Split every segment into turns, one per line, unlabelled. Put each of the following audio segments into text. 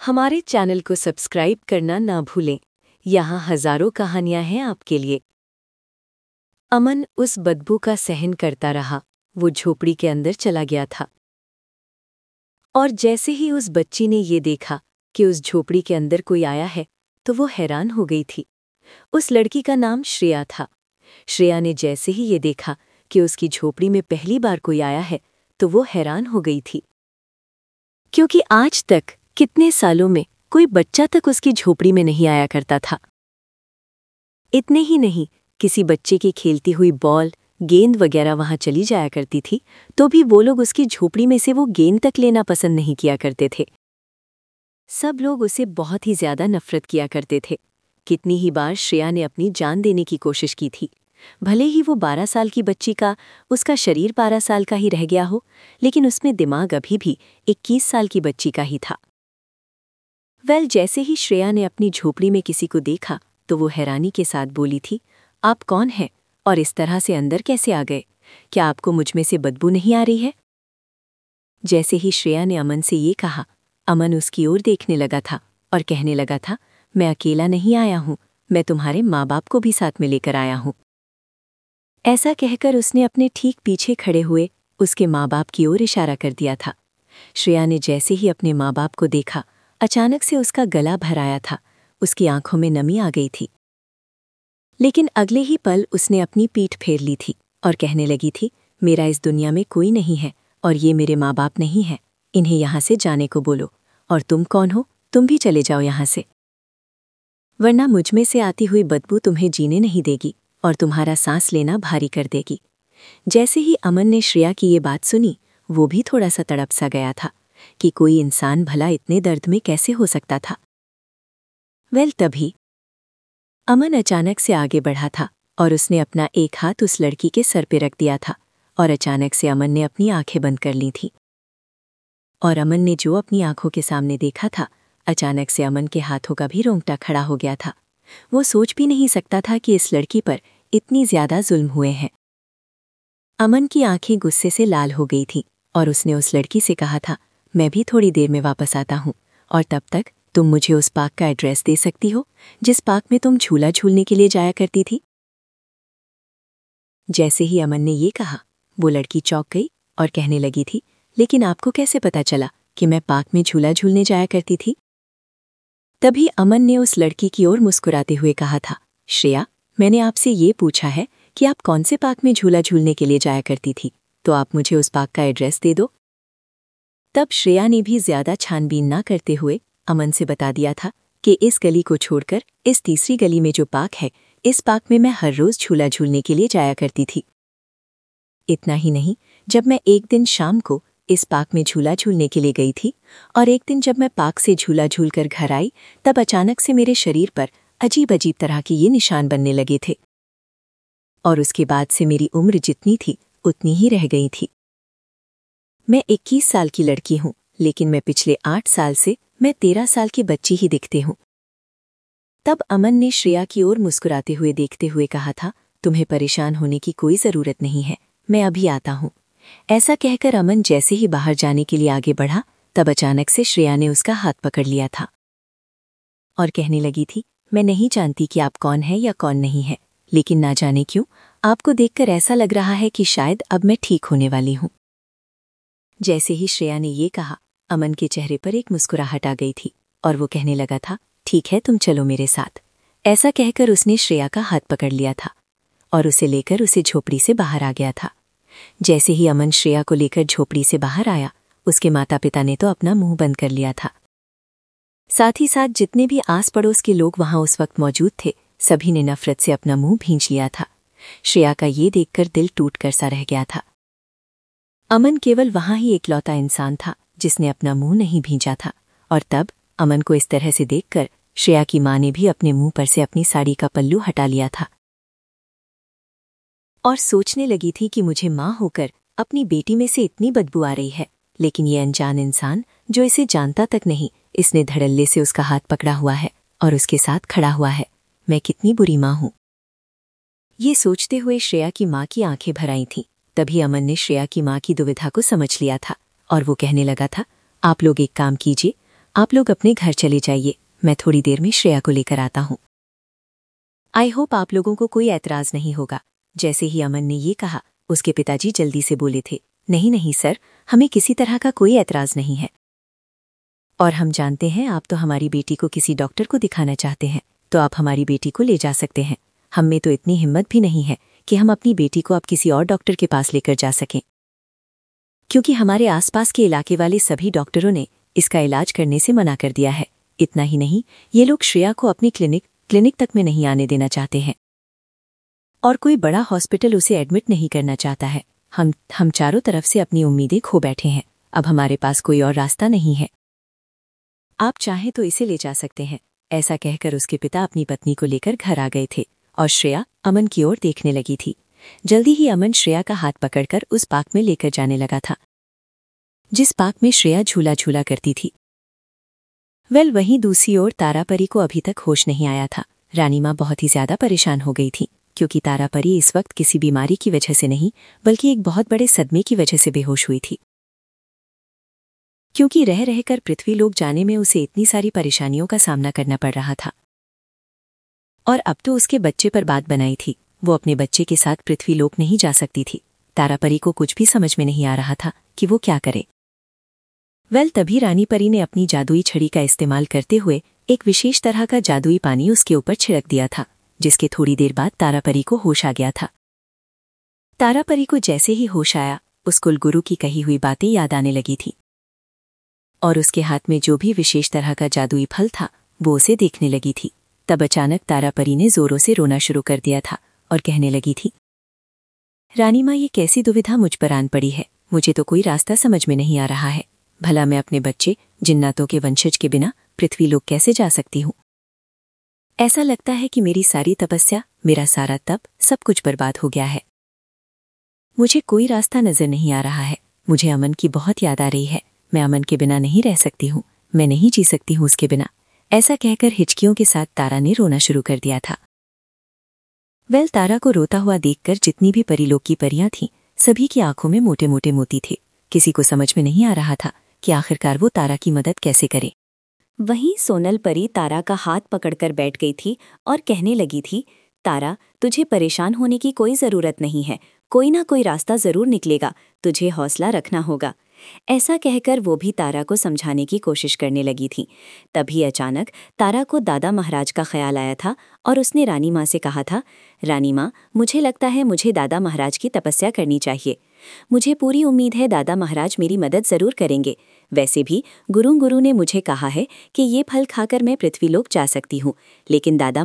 हमारे चैनल को सब्सक्राइब करना ना भूलें। यहाँ हजारों कहानियां हैं आपके लिए। अमन उस बदबू का सहन करता रहा। वो झोपड़ी के अंदर चला गया था और जैसे ही उस बच्ची ने ये देखा कि उस झोपड़ी के अंदर कोई आया है तो वो हैरान हो गई थी। उस लड़की का नाम श्रेया था। श्रेया ने जैसे ही ये देखा कि उसकी झोपड़ी में पहली बार कोई आया है तो वो हैरान हो गई थी, क्योंकि आज तक कितने सालों में कोई बच्चा तक उसकी झोपड़ी में नहीं आया करता था। इतने ही नहीं, किसी बच्चे की खेलती हुई बॉल, गेंद वगैरह वहां चली जाया करती थी तो भी वो लोग उसकी झोपड़ी में से वो गेंद तक लेना पसंद नहीं किया करते थे। सब लोग उसे बहुत ही ज्यादा नफरत किया करते थे। कितनी ही बार श्रेया ने अपनी जान देने की कोशिश की थी। भले ही वो 12 साल की बच्ची का, उसका शरीर 12 साल का ही रह गया हो, लेकिन उसमें दिमाग अभी भी 21 साल की बच्ची का ही था। जैसे ही श्रेया ने अपनी झोपड़ी में किसी को देखा तो वो हैरानी के साथ बोली थी, आप कौन हैं और इस तरह से अंदर कैसे आ गए? क्या आपको मुझ में से बदबू नहीं आ रही है? जैसे ही श्रेया ने अमन से ये कहा, अमन उसकी ओर देखने लगा था और कहने लगा था, मैं अकेला नहीं आया हूं, मैं तुम्हारे माँ बाप को भी साथ में लेकर आया हूं। ऐसा कहकर उसने अपने ठीक पीछे खड़े हुए उसके माँ बाप की ओर इशारा कर दिया था। श्रेया ने जैसे ही अपने माँ बाप को देखा, अचानक से उसका गला भर आया था, उसकी आंखों में नमी आ गई थी। लेकिन अगले ही पल उसने अपनी पीठ फेर ली थी और कहने लगी थी, मेरा इस दुनिया में कोई नहीं है और ये मेरे माँ बाप नहीं हैं, इन्हें यहाँ से जाने को बोलो। और तुम कौन हो? तुम भी चले जाओ यहाँ से, वरना मुझमें से आती हुई बदबू तुम्हें जीने नहीं देगी और तुम्हारा सांस लेना भारी कर देगी। जैसे ही अमन ने श्रेया की ये बात सुनी, वो भी थोड़ा सा तड़प सा गया था कि कोई इंसान भला इतने दर्द में कैसे हो सकता था। तभी अमन अचानक से आगे बढ़ा था और उसने अपना एक हाथ उस लड़की के सर पे रख दिया था और अचानक से अमन ने अपनी आंखें बंद कर ली थीं। और अमन ने जो अपनी आंखों के सामने देखा था, अचानक से अमन के हाथों का भी रोंगटा खड़ा हो गया था। वो सोच भी नहीं सकता था कि इस लड़की पर इतनी ज्यादा जुल्म हुए हैं। अमन की आंखें गुस्से से लाल हो गई थीं और उसने उस लड़की से कहा था, मैं भी थोड़ी देर में वापस आता हूँ और तब तक तुम मुझे उस पार्क का एड्रेस दे सकती हो जिस पार्क में तुम झूला झूलने के लिए जाया करती थी? जैसे ही अमन ने ये कहा, वो लड़की चौंक गई और कहने लगी थी, लेकिन आपको कैसे पता चला कि मैं पार्क में झूला झूलने जाया करती थी? तभी अमन ने उस लड़की की ओर मुस्कुराते हुए कहा था, श्रेया, मैंने आपसे ये पूछा है कि आप कौन से पार्क में झूला झूलने के लिए जाया करती थी, तो आप मुझे उस पार्क का एड्रेस दे दो। तब श्रेया ने भी ज्यादा छानबीन ना करते हुए अमन से बता दिया था कि इस गली को छोड़कर इस तीसरी गली में जो पार्क है, इस पार्क में मैं हर रोज झूला झूलने के लिए जाया करती थी। इतना ही नहीं, जब मैं एक दिन शाम को इस पार्क में झूला झूलने के लिए गई थी और एक दिन जब मैं पार्क से झूला झूलकर घर आई, तब अचानक से मेरे शरीर पर अजीब अजीब तरह के ये निशान बनने लगे थे और उसके बाद से मेरी उम्र जितनी थी उतनी ही रह गई थी। मैं 21 साल की लड़की हूँ, लेकिन मैं पिछले 8 साल से मैं 13 साल की बच्ची ही दिखती हूँ। तब अमन ने श्रेया की ओर मुस्कुराते हुए देखते हुए कहा था, तुम्हें परेशान होने की कोई जरूरत नहीं है, मैं अभी आता हूँ। ऐसा कहकर अमन जैसे ही बाहर जाने के लिए आगे बढ़ा, तब अचानक से श्रेया ने उसका हाथ पकड़ लिया था और कहने लगी थी, मैं नहीं जानती कि आप कौन है या कौन नहीं है, लेकिन ना जाने क्यों आपको देखकर ऐसा लग रहा है कि शायद अब मैं ठीक होने वाली हूँ। जैसे ही श्रेया ने ये कहा, अमन के चेहरे पर एक मुस्कुराहट आ गई थी और वो कहने लगा था, ठीक है, तुम चलो मेरे साथ। ऐसा कहकर उसने श्रेया का हाथ पकड़ लिया था और उसे लेकर उसे झोपड़ी से बाहर आ गया था। जैसे ही अमन श्रेया को लेकर झोपड़ी से बाहर आया, उसके माता पिता ने तो अपना मुंह बंद कर लिया था। साथ ही साथ जितने भी आस पड़ोस के लोग वहां उस वक्त मौजूद थे, सभी ने नफरत से अपना मुंह भींच लिया था। श्रेया का ये देखकर दिल टूट कर सा रह गया था। अमन केवल वहां ही एकलौता इंसान था जिसने अपना मुंह नहीं भींचा था और तब अमन को इस तरह से देखकर श्रेया की मां ने भी अपने मुंह पर से अपनी साड़ी का पल्लू हटा लिया था और सोचने लगी थी कि मुझे मां होकर अपनी बेटी में से इतनी बदबू आ रही है, लेकिन ये अनजान इंसान जो इसे जानता तक नहीं, इसने धड़ल्ले से उसका हाथ पकड़ा हुआ है और उसके साथ खड़ा हुआ है। मैं कितनी बुरी मां हूं। ये सोचते हुए श्रेया की मां की आंखें भर आई थीं। तभी अमन ने श्रेया की मां की दुविधा को समझ लिया था और वो कहने लगा था, आप लोग एक काम कीजिए, आप लोग अपने घर चले जाइए, मैं थोड़ी देर में श्रेया को लेकर आता हूँ। आई होप आप लोगों को कोई ऐतराज नहीं होगा। जैसे ही अमन ने ये कहा, उसके पिताजी जल्दी से बोले थे, नहीं नहीं सर, हमें किसी तरह का कोई ऐतराज नहीं है। और हम जानते हैं आप तो हमारी बेटी को किसी डॉक्टर को दिखाना चाहते हैं, तो आप हमारी बेटी को ले जा सकते हैं। हम में तो इतनी हिम्मत भी नहीं है कि हम अपनी बेटी को अब किसी और डॉक्टर के पास लेकर जा सकें, क्योंकि हमारे आसपास के इलाके वाले सभी डॉक्टरों ने इसका इलाज करने से मना कर दिया है। इतना ही नहीं, ये लोग श्रेया को अपनी क्लिनिक तक में नहीं आने देना चाहते हैं और कोई बड़ा हॉस्पिटल उसे एडमिट नहीं करना चाहता है। हम चारों तरफ से अपनी उम्मीदें खो बैठे हैं। अब हमारे पास कोई और रास्ता नहीं है। आप चाहें तो इसे ले जा सकते हैं। ऐसा कहकर उसके पिता अपनी पत्नी को लेकर घर आ गए थे और श्रेया अमन की ओर देखने लगी थी। जल्दी ही अमन श्रेया का हाथ पकड़कर उस पार्क में लेकर जाने लगा था, जिस पार्क में श्रेया झूला झूला करती थी। वहीं दूसरी ओर तारापरी को अभी तक होश नहीं आया था। रानी माँ बहुत ही ज्यादा परेशान हो गई थी, क्योंकि तारापरी इस वक्त किसी बीमारी की वजह से नहीं, बल्कि एक बहुत बड़े सदमे की वजह से बेहोश हुई थी। क्योंकि रह रहकर पृथ्वीलोक जाने में उसे इतनी सारी परेशानियों का सामना करना पड़ रहा था, और अब तो उसके बच्चे पर बात बनाई थी। वो अपने बच्चे के साथ पृथ्वीलोक नहीं जा सकती थी। तारापरी को कुछ भी समझ में नहीं आ रहा था कि वो क्या करे। तभी रानी परी ने अपनी जादुई छड़ी का इस्तेमाल करते हुए एक विशेष तरह का जादुई पानी उसके ऊपर छिड़क दिया था, जिसके थोड़ी देर बाद तारापरी को होश आ गया था। तारापरी को जैसे ही होश आया, उस कुलगुरु की कही हुई बातें याद आने लगी थी, और उसके हाथ में जो भी विशेष तरह का जादुई फल था वो उसे देखने लगी थी। तब अचानक तारापरी ने जोरों से रोना शुरू कर दिया था और कहने लगी थी, रानी माँ, ये कैसी दुविधा मुझ पर आन पड़ी है। मुझे तो कोई रास्ता समझ में नहीं आ रहा है। भला मैं अपने बच्चे जिन्नातों के वंशज के बिना पृथ्वीलोक कैसे जा सकती हूँ? ऐसा लगता है कि मेरी सारी तपस्या, मेरा सारा तप, सब कुछ बर्बाद हो गया है। मुझे कोई रास्ता नजर नहीं आ रहा है। मुझे अमन की बहुत याद आ रही है। मैं अमन के बिना नहीं रह सकती हूँ। मैं नहीं जी सकती हूँ उसके बिना। ऐसा कहकर हिचकियों के साथ तारा ने रोना शुरू कर दिया था। तारा को रोता हुआ देखकर जितनी भी परीलोक की परियां थीं, सभी की आंखों में मोटे मोटे मोती थे। किसी को समझ में नहीं आ रहा था कि आखिरकार वो तारा की मदद कैसे करे। वहीं सोनल परी तारा का हाथ पकड़कर बैठ गई थी और कहने लगी थी, तारा, तुझे परेशान होने की कोई ज़रूरत नहीं है। कोई ना कोई रास्ता ज़रूर निकलेगा। तुझे हौसला रखना होगा। ऐसा कहकर वो भी तारा को समझाने की कोशिश करने लगी थी। तभी अचानक तारा को दादा महाराज का ख्याल आया था और उसने रानी माँ से कहा था, रानी माँ, मुझे लगता है मुझे दादा महाराज की तपस्या करनी चाहिए। मुझे पूरी उम्मीद है दादा महाराज मेरी मदद ज़रूर करेंगे। वैसे भी गुरु ने मुझे कहा है कि ये फल खाकर मैं पृथ्वीलोक जा सकती हूँ, लेकिन दादा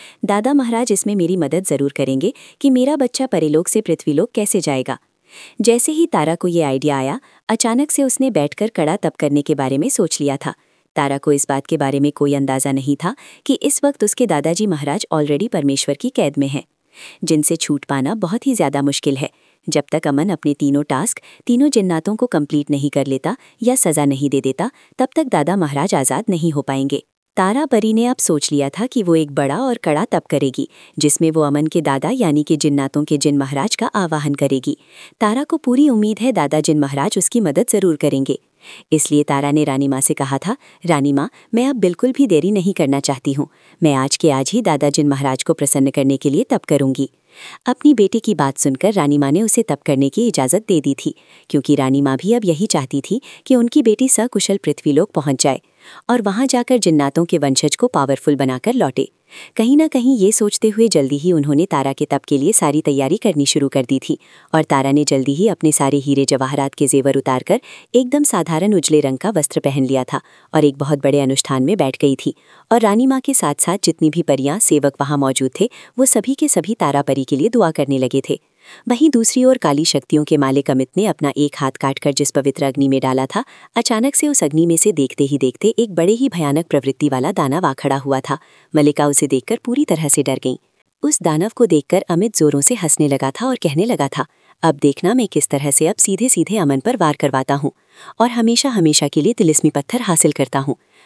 महाराज इसमें मेरी मदद ज़रूर करेंगे कि मेरा बच्चा परेलोक से पृथ्वीलोक कैसे जाएगा। जैसे ही तारा को ये आइडिया आया, अचानक से उसने बैठकर कड़ा तप करने के बारे में सोच लिया था। तारा को इस बात के बारे में कोई अंदाज़ा नहीं था कि इस वक्त उसके दादाजी महाराज ऑलरेडी परमेश्वर की कैद में हैं, जिनसे छूट पाना बहुत ही ज़्यादा मुश्किल है। जब तक अमन अपने तीनों टास्क तीनों जिन्नातों को कंप्लीट नहीं कर लेता या सज़ा नहीं दे देता, तब तक दादा महाराज आज़ाद नहीं हो पाएंगे। तारा परी ने अब सोच लिया था कि वो एक बड़ा और कड़ा तप करेगी, जिसमें वो अमन के दादा यानी कि जिन्नातों के जिन महाराज का आवाहन करेगी। तारा को पूरी उम्मीद है दादा जिन महाराज उसकी मदद ज़रूर करेंगे। इसलिए तारा ने रानी माँ से कहा था, रानी माँ, मैं अब बिल्कुल भी देरी नहीं करना चाहती हूँ। मैं आज के आज ही दादा जिन महाराज को प्रसन्न करने के लिए तप करूँगी। अपनी बेटी की बात सुनकर रानी माँ ने उसे तप करने की इजाज़त दे दी थी, क्योंकि रानी माँ भी अब यही चाहती थी कि उनकी बेटी सकुशल पृथ्वीलोक पहुँच जाए और वहाँ जाकर जिन्नातों के वंशज को पावरफुल बनाकर लौटे। कहीं ना कहीं ये सोचते हुए जल्दी ही उन्होंने तारा के तप के लिए सारी तैयारी करनी शुरू कर दी थी, और तारा ने जल्दी ही अपने सारे हीरे जवाहरात के जेवर उतारकर एकदम साधारण उजले रंग का वस्त्र पहन लिया था और एक बहुत बड़े अनुष्ठान में बैठ गई थी। और रानी माँ के साथ साथ जितनी भी परियां सेवक वहाँ मौजूद थे, वो सभी के सभी तारा परी के लिए दुआ करने लगे थे। वहीं दूसरी ओर काली शक्तियों के मालिक अमित ने अपना एक हाथ काटकर जिस पवित्र अग्नि में डाला था, अचानक से उस अग्नि में से देखते ही देखते एक बड़े ही भयानक प्रवृत्ति वाला दानव आ खड़ा हुआ था। मलिका उसे देखकर पूरी तरह से डर गई। उस दानव को देखकर अमित जोरों से हंसने लगा था और कहने लगा था, अब देखना मैं किस तरह से अब सीधे सीधे अमन पर वार करवाता हूँ और हमेशा हमेशा के लिए तिलिस्मी पत्थर हासिल करता हूँ।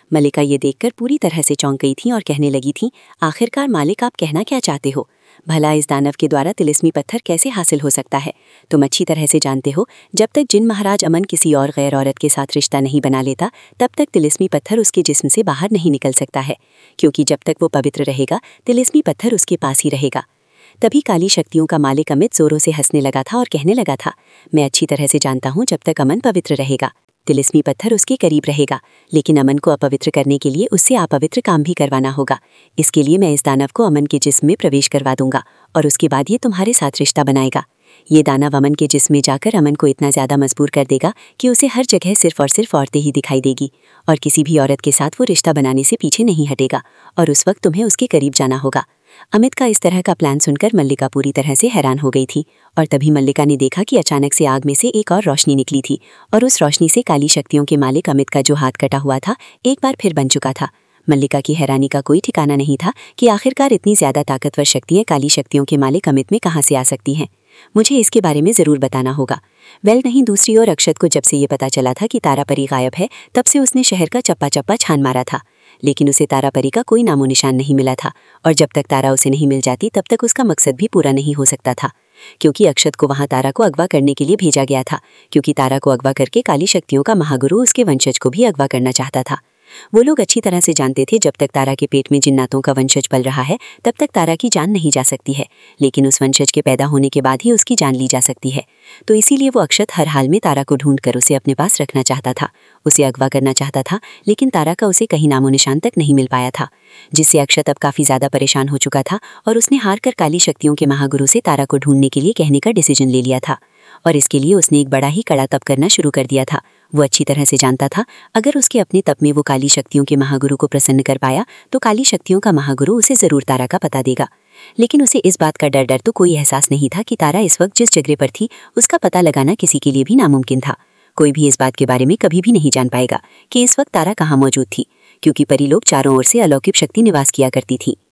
मल्लिका ये देखकर पूरी तरह से चौंक गई थी और कहने लगी थी, आखिरकार मालिक आप कहना क्या चाहते हो? भला इस दानव के द्वारा तिलिस्मी पत्थर कैसे हासिल हो सकता है? तुम अच्छी तरह से जानते हो, जब तक जिन महाराज अमन किसी और गैर औरत के साथ रिश्ता नहीं बना लेता, तब तक तिलिस्मी पत्थर उसके जिस्म से बाहर नहीं निकल सकता है, क्योंकि जब तक वो पवित्र रहेगा तिलिस्मी पत्थर उसके पास ही रहेगा। तभी काली शक्तियों का मालिक अमित जोरों से हंसने लगा था और कहने लगा था, मैं अच्छी तरह से जानता हूँ, जब तक अमन पवित्र रहेगा तिलिस्मी पत्थर उसके करीब रहेगा, लेकिन अमन को अपवित्र करने के लिए उससे अपवित्र काम भी करवाना होगा। इसके लिए मैं इस दानव को अमन के जिस्म में प्रवेश करवा दूंगा और उसके बाद ये तुम्हारे साथ रिश्ता बनाएगा। ये दानव अमन के जिस्म में जाकर अमन को इतना ज़्यादा मजबूर कर देगा कि उसे हर जगह सिर्फ और सिर्फ औरतें ही दिखाई देगी और किसी भी औरत के साथ वो रिश्ता बनाने से पीछे नहीं हटेगा और उस वक्त तुम्हें उसके करीब जाना होगा। अमित का इस तरह का प्लान सुनकर मल्लिका पूरी तरह से हैरान हो गई थी और तभी मल्लिका ने देखा कि अचानक से आग में से एक और रोशनी निकली थी और उस रोशनी से काली शक्तियों के मालिक अमित का जो हाथ कटा हुआ था एक बार फिर बन चुका था। मल्लिका की हैरानी का कोई ठिकाना नहीं था कि आखिरकार इतनी ज़्यादा ताकतवर शक्तियाँ काली शक्तियों के मालिक अमित में कहाँ से आ सकती हैं। मुझे इसके बारे में ज़रूर बताना होगा। नहीं, दूसरी ओर अक्षत को जब से ये पता चला था कि तारा परी गायब है, तब से उसने शहर का चप्पा चप्पा छान मारा था, लेकिन उसे तारा परी का कोई नामो निशान नहीं मिला था और जब तक तारा उसे नहीं मिल जाती तब तक उसका मकसद भी पूरा नहीं हो सकता था, क्योंकि अक्षत को वहाँ तारा को अगवा करने के लिए भेजा गया था, क्योंकि तारा को अगवा करके काली शक्तियों का महागुरु उसके वंशज को भी अगवा करना चाहता था। वो लोग अच्छी तरह से जानते थे, जब तक तारा के पेट में जिन्नातों का वंशज पल रहा है तब तक तारा की जान नहीं जा सकती है, लेकिन उस वंशज के पैदा होने के बाद ही उसकी जान ली जा सकती है। तो इसीलिए वो अक्षत हर हाल में तारा को ढूंढकर उसे अपने पास रखना चाहता था, उसे अगवा करना चाहता था, लेकिन तारा का उसे कहीं नामो निशान तक नहीं मिल पाया था, जिससे अक्षत अब काफ़ी ज़्यादा परेशान हो चुका था और उसने हार कर काली शक्तियों के महागुरु से तारा को ढूंढने के लिए कहने का डिसीजन ले लिया था और इसके लिए उसने एक बड़ा ही कड़ा तप करना शुरू कर दिया था। वो अच्छी तरह से जानता था, अगर उसके अपने तप में वो काली शक्तियों के महागुरु को प्रसन्न कर पाया तो काली शक्तियों का महागुरु उसे ज़रूर तारा का पता देगा। लेकिन उसे इस बात का डर तो कोई एहसास नहीं था कि तारा इस वक्त जिस जगह पर थी उसका पता लगाना किसी के लिए भी नामुमकिन था। कोई भी इस बात के बारे में कभी भी नहीं जान पाएगा कि इस वक्त तारा कहाँ मौजूद थी, क्योंकि परी लोग चारों ओर से अलौकिक शक्ति निवास किया करती थी।